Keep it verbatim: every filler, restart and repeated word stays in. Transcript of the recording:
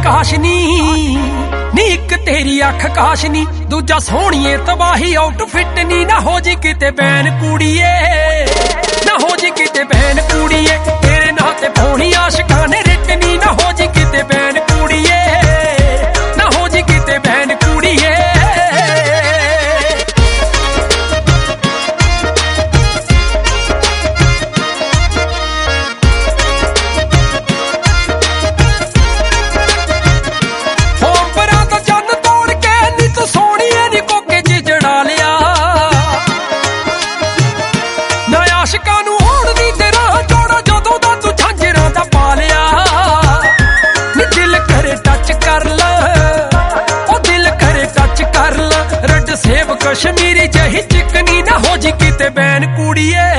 काशनी नी एक तेरी अख काशनी दूजा सोहणीए तबाही आउटफिट नी ना हो जी किते बैन कुड़ीए ना हो जी किते बैन कुड़ीए तेरे नाल ते पौनी आशिकां ने रिट नी ना हो जी किते बैन कुड़ीए ना हो जी किते बैन कुड़ीए कश्मीरी जही चिकनी ना हो जी किते बैन कुड़ीए